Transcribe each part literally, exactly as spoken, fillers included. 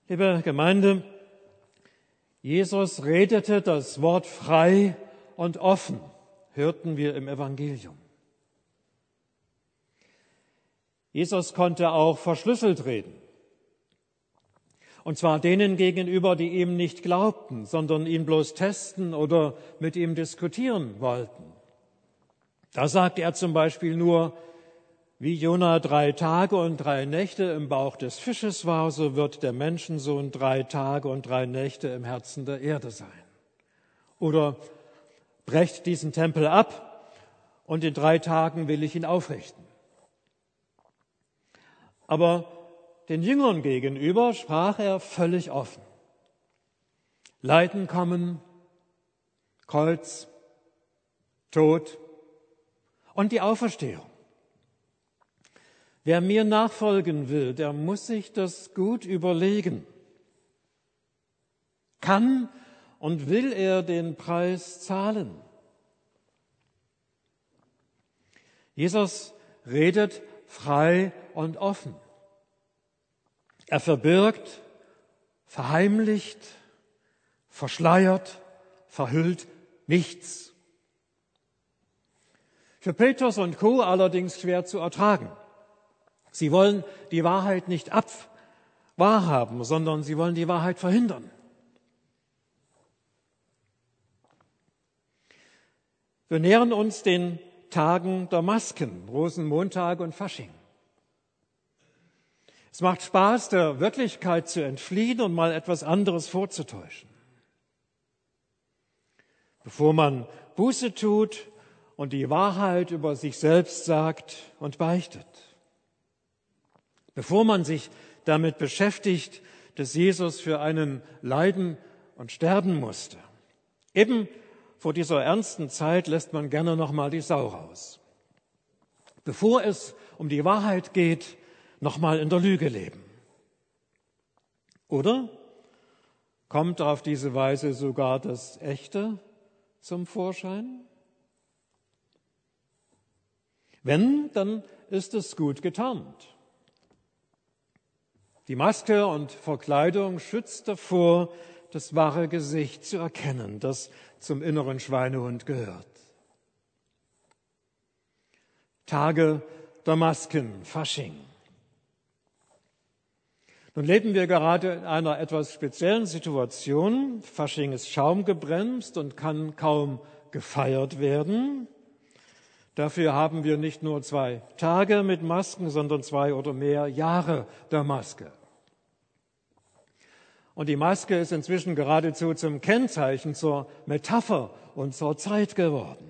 Liebe Gemeinde, Jesus redete das Wort frei und offen, hörten wir im Evangelium. Jesus konnte auch verschlüsselt reden. Und zwar denen gegenüber, die ihm nicht glaubten, sondern ihn bloß testen oder mit ihm diskutieren wollten. Da sagte er zum Beispiel nur, wie Jona drei Tage und drei Nächte im Bauch des Fisches war, so wird der Menschensohn drei Tage und drei Nächte im Herzen der Erde sein. Oder brecht diesen Tempel ab und in drei Tagen will ich ihn aufrichten. Aber den Jüngern gegenüber sprach er völlig offen. Leiden kommen, Kreuz, Tod und die Auferstehung. Wer mir nachfolgen will, der muss sich das gut überlegen. Kann und will er den Preis zahlen? Jesus redet frei und offen. Er verbirgt, verheimlicht, verschleiert, verhüllt nichts. Für Petrus und Co. allerdings schwer zu ertragen. Sie wollen die Wahrheit nicht abwahrhaben, sondern sie wollen die Wahrheit verhindern. Wir nähern uns den Tagen der Masken, Rosenmontag und Fasching. Es macht Spaß, der Wirklichkeit zu entfliehen und mal etwas anderes vorzutäuschen. Bevor man Buße tut und die Wahrheit über sich selbst sagt und beichtet. Bevor man sich damit beschäftigt, dass Jesus für einen leiden und sterben musste. Eben vor dieser ernsten Zeit lässt man gerne noch mal die Sau raus. Bevor es um die Wahrheit geht, noch mal in der Lüge leben. Oder kommt auf diese Weise sogar das Echte zum Vorschein? Wenn, dann ist es gut getarnt. Die Maske und Verkleidung schützt davor, das wahre Gesicht zu erkennen, das zum inneren Schweinehund gehört. Tage der Masken, Fasching. Nun leben wir gerade in einer etwas speziellen Situation. Fasching ist schaumgebremst und kann kaum gefeiert werden. Dafür haben wir nicht nur zwei Tage mit Masken, sondern zwei oder mehr Jahre der Maske. Und die Maske ist inzwischen geradezu zum Kennzeichen, zur Metapher und zur Zeit geworden.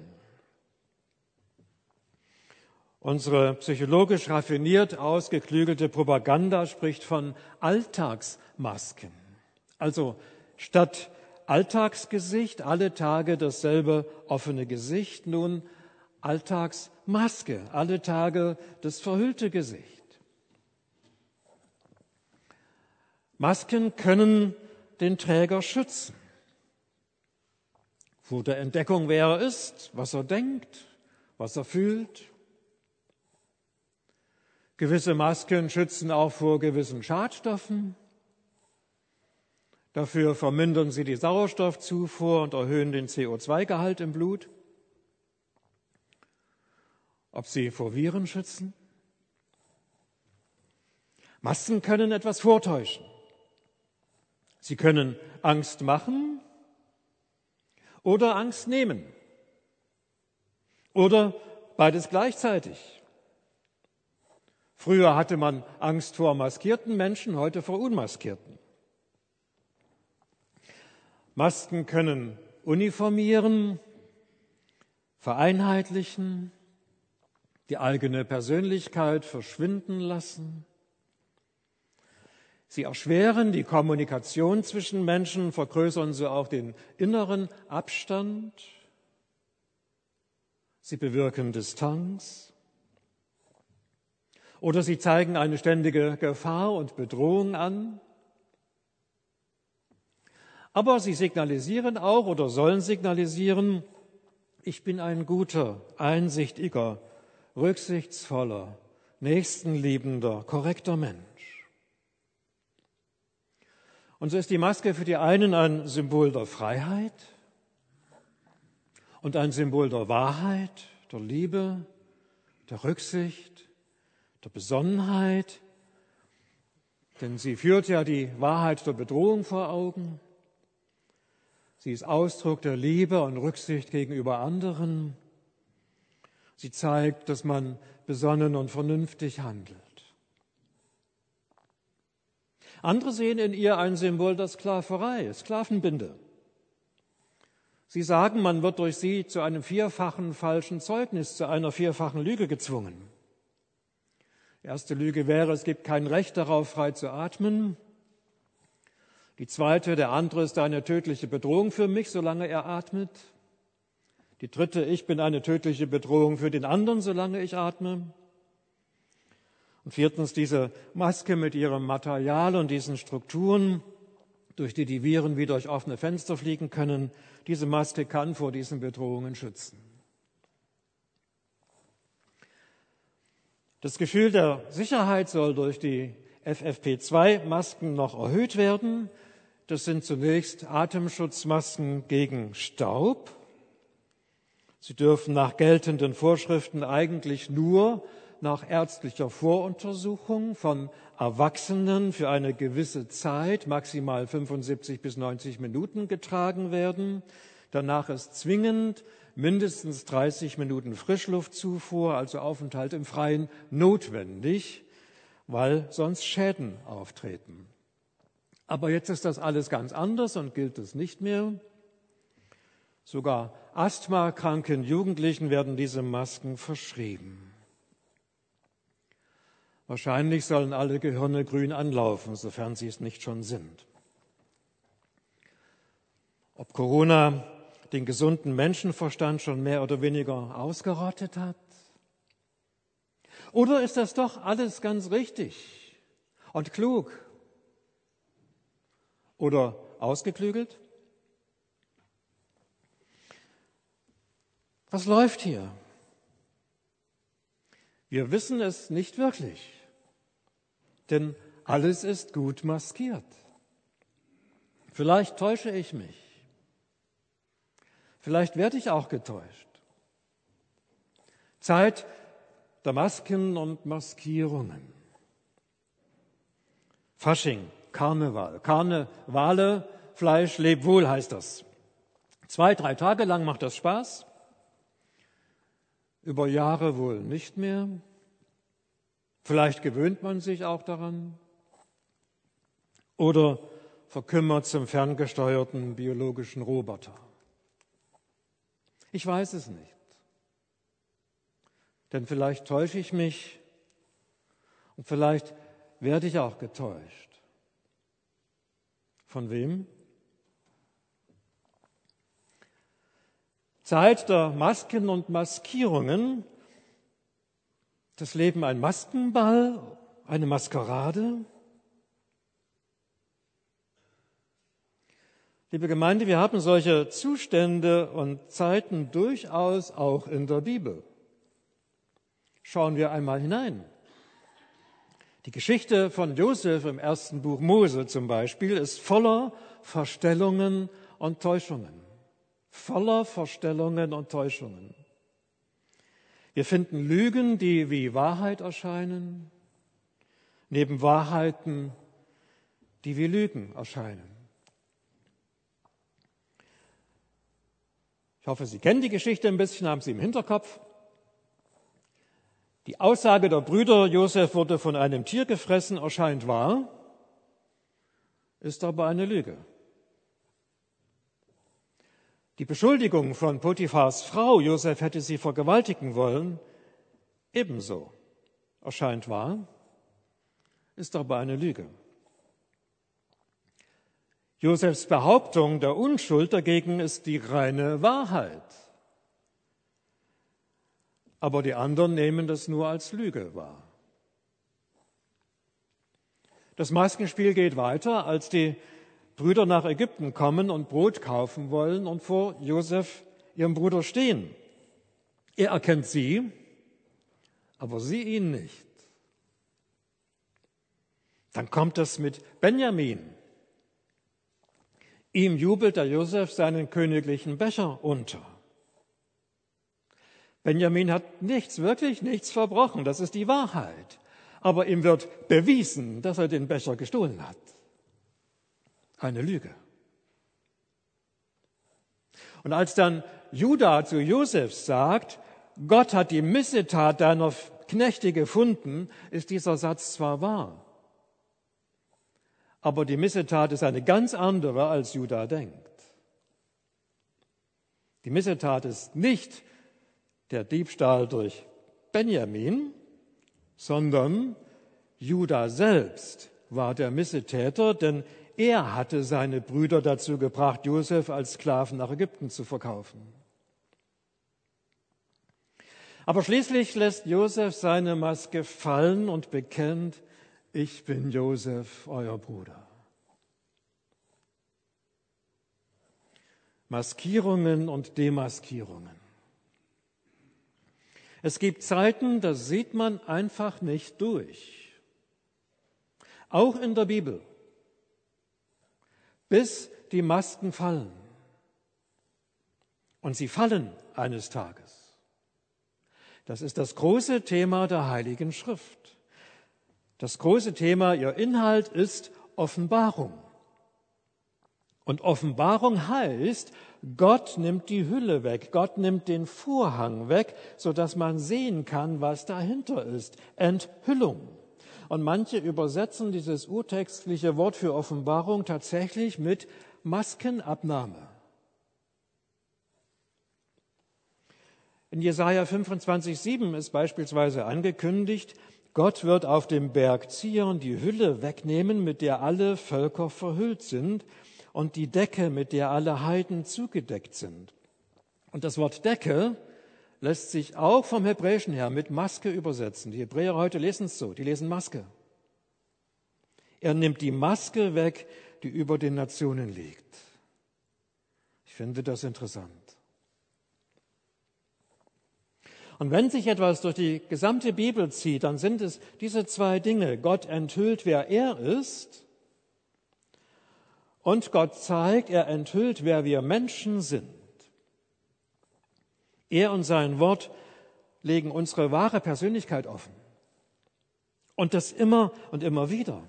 Unsere psychologisch raffiniert ausgeklügelte Propaganda spricht von Alltagsmasken. Also statt Alltagsgesicht alle Tage dasselbe offene Gesicht, nun Alltagsmaske, alle Tage das verhüllte Gesicht. Masken können den Träger schützen. Vor der Entdeckung, wer er ist, was er denkt, was er fühlt. Gewisse Masken schützen auch vor gewissen Schadstoffen. Dafür vermindern sie die Sauerstoffzufuhr und erhöhen den C O zwei Gehalt im Blut. Ob sie vor Viren schützen? Masken können etwas vortäuschen. Sie können Angst machen oder Angst nehmen. Oder beides gleichzeitig. Früher hatte man Angst vor maskierten Menschen, heute vor unmaskierten. Masken können uniformieren, vereinheitlichen, die eigene Persönlichkeit verschwinden lassen. Sie erschweren die Kommunikation zwischen Menschen, vergrößern so auch den inneren Abstand. Sie bewirken Distanz. Oder sie zeigen eine ständige Gefahr und Bedrohung an. Aber sie signalisieren auch oder sollen signalisieren, ich bin ein guter, einsichtiger, rücksichtsvoller, nächstenliebender, korrekter Mensch. Und so ist die Maske für die einen ein Symbol der Freiheit und ein Symbol der Wahrheit, der Liebe, der Rücksicht, der Besonnenheit, denn sie führt ja die Wahrheit der Bedrohung vor Augen. Sie ist Ausdruck der Liebe und Rücksicht gegenüber anderen. Sie zeigt, dass man besonnen und vernünftig handelt. Andere sehen in ihr ein Symbol der Sklaverei, Sklavenbinde. Sie sagen, man wird durch sie zu einem vierfachen falschen Zeugnis, zu einer vierfachen Lüge gezwungen. Die erste Lüge wäre, es gibt kein Recht darauf, frei zu atmen. Die zweite, der andere ist eine tödliche Bedrohung für mich, solange er atmet. Die dritte, ich bin eine tödliche Bedrohung für den anderen, solange ich atme. Und viertens, diese Maske mit ihrem Material und diesen Strukturen, durch die die Viren wie durch offene Fenster fliegen können, diese Maske kann vor diesen Bedrohungen schützen. Das Gefühl der Sicherheit soll durch die F F P zwei Masken noch erhöht werden. Das sind zunächst Atemschutzmasken gegen Staub. Sie dürfen nach geltenden Vorschriften eigentlich nur nach ärztlicher Voruntersuchung von Erwachsenen für eine gewisse Zeit, maximal fünfundsiebzig bis neunzig Minuten, getragen werden. Danach ist zwingend mindestens dreißig Minuten Frischluftzufuhr, also Aufenthalt im Freien, notwendig, weil sonst Schäden auftreten. Aber jetzt ist das alles ganz anders und gilt es nicht mehr. Sogar asthmakranken Jugendlichen werden diese Masken verschrieben. Wahrscheinlich sollen alle Gehirne grün anlaufen, sofern sie es nicht schon sind. Ob Corona den gesunden Menschenverstand schon mehr oder weniger ausgerottet hat? Oder ist das doch alles ganz richtig und klug? Oder ausgeklügelt? Was läuft hier? Wir wissen es nicht wirklich, denn alles ist gut maskiert. Vielleicht täusche ich mich. Vielleicht werde ich auch getäuscht. Zeit der Masken und Maskierungen. Fasching, Karneval, Karnevale, Fleisch, leb wohl heißt das. Zwei, drei Tage lang macht das Spaß. Über Jahre wohl nicht mehr. Vielleicht gewöhnt man sich auch daran. Oder verkümmert zum ferngesteuerten biologischen Roboter. Ich weiß es nicht. Denn vielleicht täusche ich mich und vielleicht werde ich auch getäuscht. Von wem? Zeit der Masken und Maskierungen. Das Leben ein Maskenball, eine Maskerade. Liebe Gemeinde, wir haben solche Zustände und Zeiten durchaus auch in der Bibel. Schauen wir einmal hinein. Die Geschichte von Josef im ersten Buch Mose zum Beispiel ist voller Verstellungen und Täuschungen. Voller Verstellungen und Täuschungen. Wir finden Lügen, die wie Wahrheit erscheinen, neben Wahrheiten, die wie Lügen erscheinen. Ich hoffe, Sie kennen die Geschichte ein bisschen, haben sie im Hinterkopf. Die Aussage der Brüder, Josef wurde von einem Tier gefressen, erscheint wahr, ist aber eine Lüge. Die Beschuldigung von Potiphars Frau, Josef hätte sie vergewaltigen wollen, ebenso erscheint wahr, ist aber eine Lüge. Josefs Behauptung der Unschuld dagegen ist die reine Wahrheit. Aber die anderen nehmen das nur als Lüge wahr. Das Maskenspiel geht weiter, als die Brüder nach Ägypten kommen und Brot kaufen wollen und vor Josef, ihrem Bruder, stehen. Er erkennt sie, aber sie ihn nicht. Dann kommt es mit Benjamin. Ihm jubelt der Josef seinen königlichen Becher unter. Benjamin hat nichts, wirklich nichts verbrochen, das ist die Wahrheit. Aber ihm wird bewiesen, dass er den Becher gestohlen hat. Eine Lüge. Und als dann Juda zu Josef sagt, Gott hat die Missetat deiner Knechte gefunden, ist dieser Satz zwar wahr, aber die Missetat ist eine ganz andere, als Juda denkt. Die Missetat ist nicht der Diebstahl durch Benjamin, sondern Juda selbst war der Missetäter, denn er hatte seine Brüder dazu gebracht, Josef als Sklaven nach Ägypten zu verkaufen. Aber schließlich lässt Josef seine Maske fallen und bekennt, ich bin Josef, euer Bruder. Maskierungen und Demaskierungen. Es gibt Zeiten, da sieht man einfach nicht durch. Auch in der Bibel. Bis die Masken fallen. Und sie fallen eines Tages. Das ist das große Thema der Heiligen Schrift. Das große Thema, ihr Inhalt ist Offenbarung. Und Offenbarung heißt, Gott nimmt die Hülle weg, Gott nimmt den Vorhang weg, sodass man sehen kann, was dahinter ist. Enthüllung. Und manche übersetzen dieses urtextliche Wort für Offenbarung tatsächlich mit Maskenabnahme. In Jesaja fünfundzwanzig sieben ist beispielsweise angekündigt, Gott wird auf dem Berg Zion die Hülle wegnehmen, mit der alle Völker verhüllt sind, und die Decke, mit der alle Heiden zugedeckt sind. Und das Wort Decke lässt sich auch vom Hebräischen her mit Maske übersetzen. Die Hebräer heute lesen es so, die lesen Maske. Er nimmt die Maske weg, die über den Nationen liegt. Ich finde das interessant. Und wenn sich etwas durch die gesamte Bibel zieht, dann sind es diese zwei Dinge. Gott enthüllt, wer er ist, und Gott zeigt, er enthüllt, wer wir Menschen sind. Er und sein Wort legen unsere wahre Persönlichkeit offen. Und das immer und immer wieder.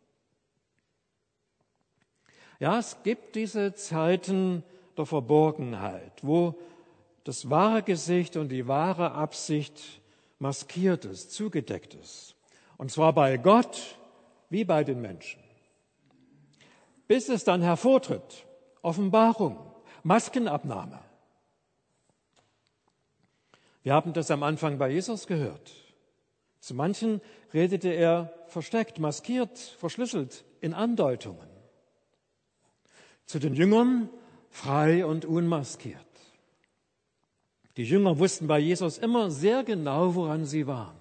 Ja, es gibt diese Zeiten der Verborgenheit, wo das wahre Gesicht und die wahre Absicht maskiert ist, zugedeckt ist. Und zwar bei Gott wie bei den Menschen. Bis es dann hervortritt, Offenbarung, Maskenabnahme. Wir haben das am Anfang bei Jesus gehört. Zu manchen redete er versteckt, maskiert, verschlüsselt in Andeutungen. Zu den Jüngern frei und unmaskiert. Die Jünger wussten bei Jesus immer sehr genau, woran sie waren.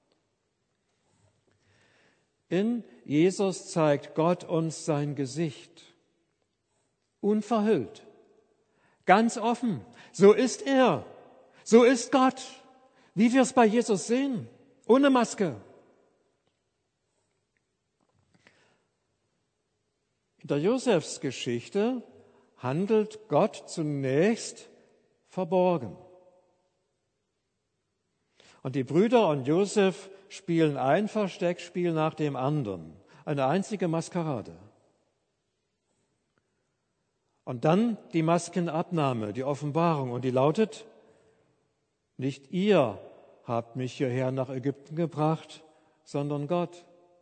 In Jesus zeigt Gott uns sein Gesicht. Unverhüllt. Ganz offen. So ist er. So ist Gott. Wie wir es bei Jesus sehen. Ohne Maske. In der Josefsgeschichte handelt Gott zunächst verborgen. Und die Brüder und Josef spielen ein Versteckspiel nach dem anderen. Eine einzige Maskerade. Und dann die Maskenabnahme, die Offenbarung. Und die lautet, nicht ihr habt mich hierher nach Ägypten gebracht, sondern Gott.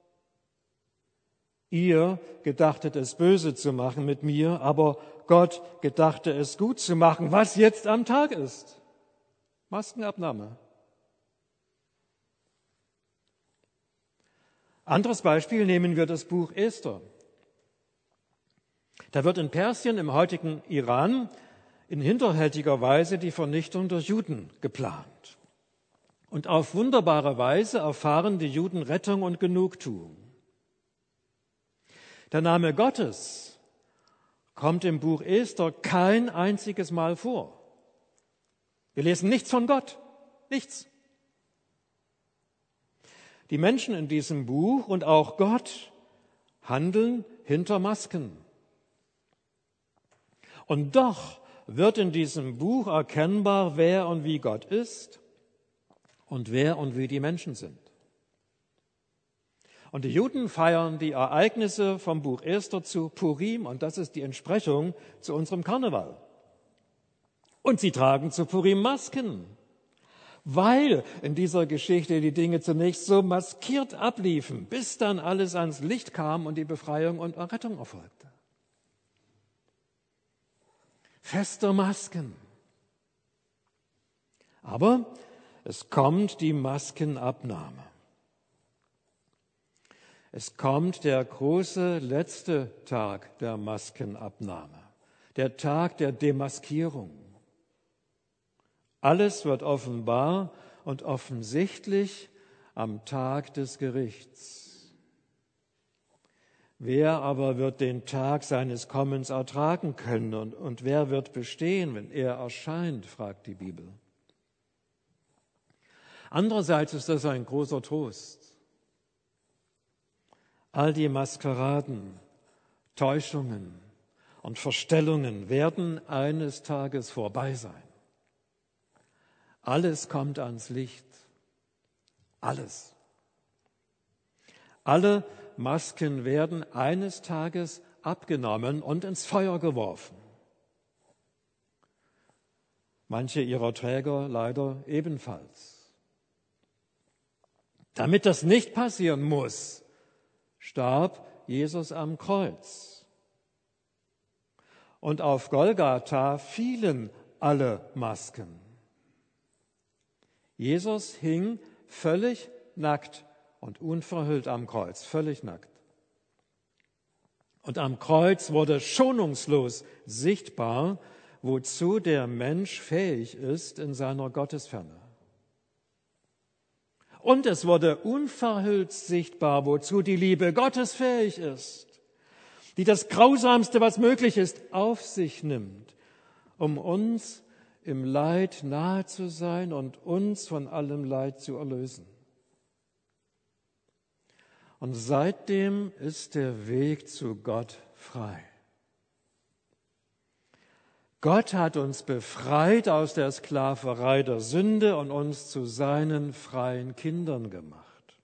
Ihr gedachtet es böse zu machen mit mir, aber Gott gedachte es gut zu machen, was jetzt am Tag ist. Maskenabnahme. Anderes Beispiel nehmen wir das Buch Esther. Da wird in Persien, im heutigen Iran, in hinterhältiger Weise die Vernichtung der Juden geplant. Und auf wunderbare Weise erfahren die Juden Rettung und Genugtuung. Der Name Gottes kommt im Buch Esther kein einziges Mal vor. Wir lesen nichts von Gott, nichts. Die Menschen in diesem Buch und auch Gott handeln hinter Masken. Und doch wird in diesem Buch erkennbar, wer und wie Gott ist und wer und wie die Menschen sind. Und die Juden feiern die Ereignisse vom Buch Esther zu Purim, und das ist die Entsprechung zu unserem Karneval. Und sie tragen zu Purim Masken, weil in dieser Geschichte die Dinge zunächst so maskiert abliefen, bis dann alles ans Licht kam und die Befreiung und Errettung erfolgte. Feste Masken. Aber es kommt die Maskenabnahme. Es kommt der große letzte Tag der Maskenabnahme, der Tag der Demaskierung. Alles wird offenbar und offensichtlich am Tag des Gerichts. Wer aber wird den Tag seines Kommens ertragen können und, und wer wird bestehen, wenn er erscheint, fragt die Bibel. Andererseits ist das ein großer Trost. All die Maskeraden, Täuschungen und Verstellungen werden eines Tages vorbei sein. Alles kommt ans Licht. Alles. Alle Masken werden eines Tages abgenommen und ins Feuer geworfen. Manche ihrer Träger leider ebenfalls. Damit das nicht passieren muss, starb Jesus am Kreuz. Und auf Golgatha fielen alle Masken. Jesus hing völlig nackt und unverhüllt am Kreuz, völlig nackt. Und am Kreuz wurde schonungslos sichtbar, wozu der Mensch fähig ist in seiner Gottesferne. Und es wurde unverhüllt sichtbar, wozu die Liebe Gottes fähig ist, die das Grausamste, was möglich ist, auf sich nimmt, um uns im Leid nahe zu sein und uns von allem Leid zu erlösen. Und seitdem ist der Weg zu Gott frei. Gott hat uns befreit aus der Sklaverei der Sünde und uns zu seinen freien Kindern gemacht.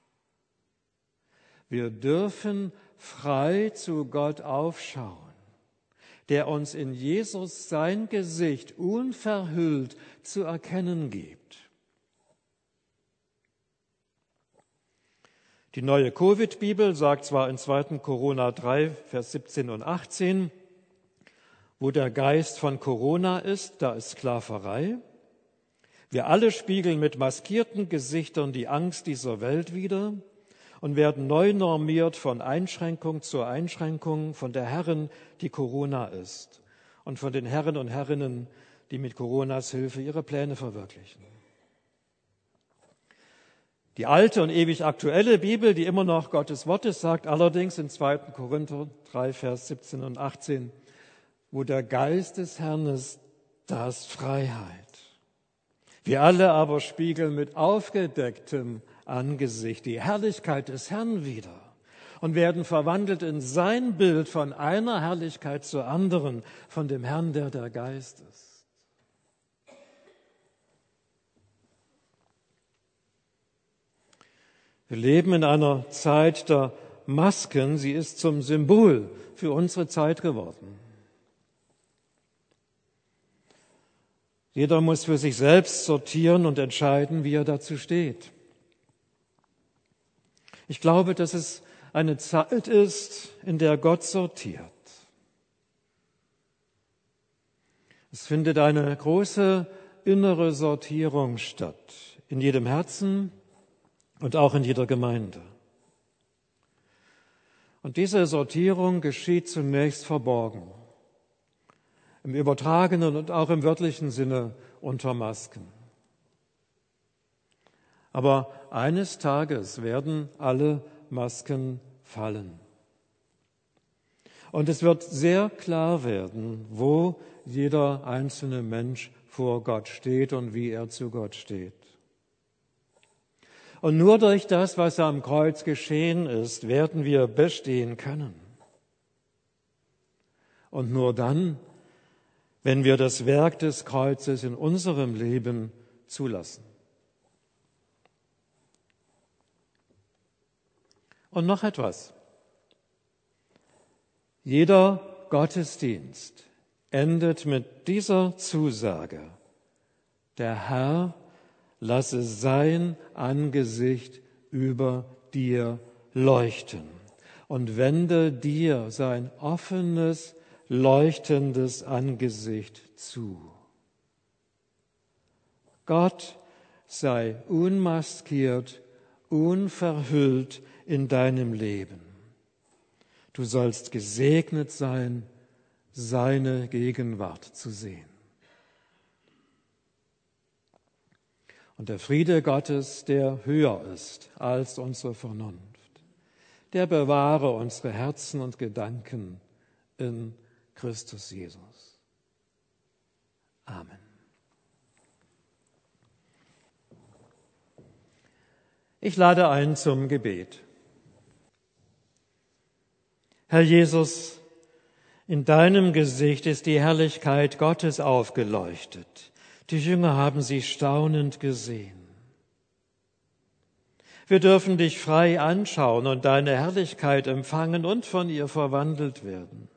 Wir dürfen frei zu Gott aufschauen, der uns in Jesus sein Gesicht unverhüllt zu erkennen gibt. Die neue Covid-Bibel sagt zwar in zweiten Korinther drei, Vers siebzehn und achtzehn, wo der Geist von Corona ist, da ist Sklaverei. Wir alle spiegeln mit maskierten Gesichtern die Angst dieser Welt wider und werden neu normiert von Einschränkung zu Einschränkung von der Herrin, die Corona ist, und von den Herren und Herrinnen, die mit Coronas Hilfe ihre Pläne verwirklichen. Die alte und ewig aktuelle Bibel, die immer noch Gottes Wort ist, sagt allerdings in zweiten Korinther drei, Vers siebzehn und achtzehn, wo der Geist des Herrn ist, da ist Freiheit. Wir alle aber spiegeln mit aufgedecktem Angesicht die Herrlichkeit des Herrn wider und werden verwandelt in sein Bild von einer Herrlichkeit zur anderen, von dem Herrn, der der Geist ist. Wir leben in einer Zeit der Masken. Sie ist zum Symbol für unsere Zeit geworden. Jeder muss für sich selbst sortieren und entscheiden, wie er dazu steht. Ich glaube, dass es eine Zeit ist, in der Gott sortiert. Es findet eine große innere Sortierung statt, in jedem Herzen und auch in jeder Gemeinde. Und diese Sortierung geschieht zunächst verborgen, im übertragenen und auch im wörtlichen Sinne unter Masken. Aber eines Tages werden alle Masken fallen. Und es wird sehr klar werden, wo jeder einzelne Mensch vor Gott steht und wie er zu Gott steht. Und nur durch das, was am Kreuz geschehen ist, werden wir bestehen können. Und nur dann wenn wir das Werk des Kreuzes in unserem Leben zulassen. Und noch etwas. Jeder Gottesdienst endet mit dieser Zusage: Der Herr lasse sein Angesicht über dir leuchten und wende dir sein offenes, leuchtendes Angesicht zu. Gott sei unmaskiert, unverhüllt in deinem Leben. Du sollst gesegnet sein, seine Gegenwart zu sehen. Und der Friede Gottes, der höher ist als unsere Vernunft, der bewahre unsere Herzen und Gedanken in Christus Jesus. Amen. Ich lade ein zum Gebet. Herr Jesus, in deinem Gesicht ist die Herrlichkeit Gottes aufgeleuchtet. Die Jünger haben sie staunend gesehen. Wir dürfen dich frei anschauen und deine Herrlichkeit empfangen und von ihr verwandelt werden.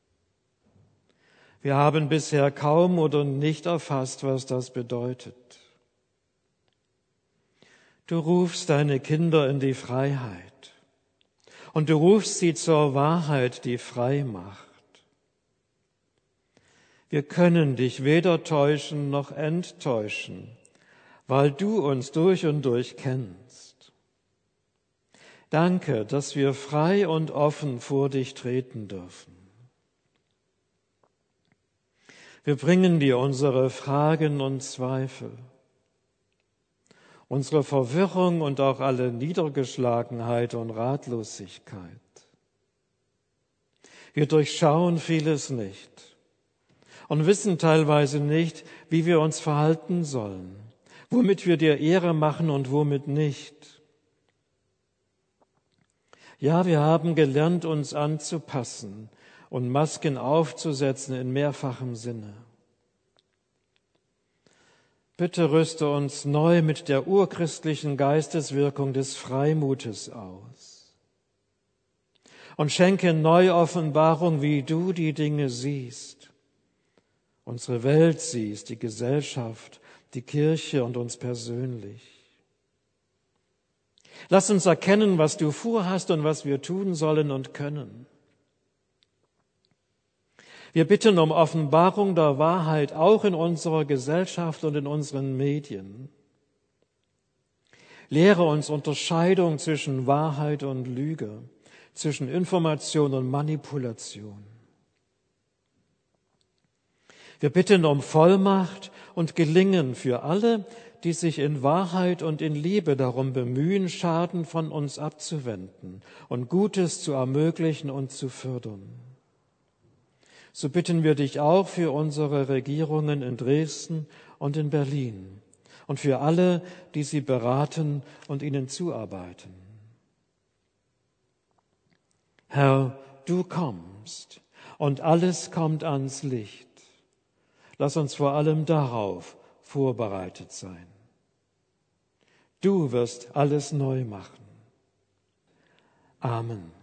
Wir haben bisher kaum oder nicht erfasst, was das bedeutet. Du rufst deine Kinder in die Freiheit und du rufst sie zur Wahrheit, die frei macht. Wir können dich weder täuschen noch enttäuschen, weil du uns durch und durch kennst. Danke, dass wir frei und offen vor dich treten dürfen. Wir bringen dir unsere Fragen und Zweifel, unsere Verwirrung und auch alle Niedergeschlagenheit und Ratlosigkeit. Wir durchschauen vieles nicht und wissen teilweise nicht, wie wir uns verhalten sollen, womit wir dir Ehre machen und womit nicht. Ja, wir haben gelernt, uns anzupassen und Masken aufzusetzen in mehrfachem Sinne. Bitte rüste uns neu mit der urchristlichen Geisteswirkung des Freimutes aus und schenke neue Offenbarung, wie du die Dinge siehst, unsere Welt siehst, die Gesellschaft, die Kirche und uns persönlich. Lass uns erkennen, was du vorhast und was wir tun sollen und können. Wir bitten um Offenbarung der Wahrheit auch in unserer Gesellschaft und in unseren Medien. Lehre uns Unterscheidung zwischen Wahrheit und Lüge, zwischen Information und Manipulation. Wir bitten um Vollmacht und Gelingen für alle, die sich in Wahrheit und in Liebe darum bemühen, Schaden von uns abzuwenden und Gutes zu ermöglichen und zu fördern. So bitten wir dich auch für unsere Regierungen in Dresden und in Berlin und für alle, die sie beraten und ihnen zuarbeiten. Herr, du kommst und alles kommt ans Licht. Lass uns vor allem darauf vorbereitet sein. Du wirst alles neu machen. Amen.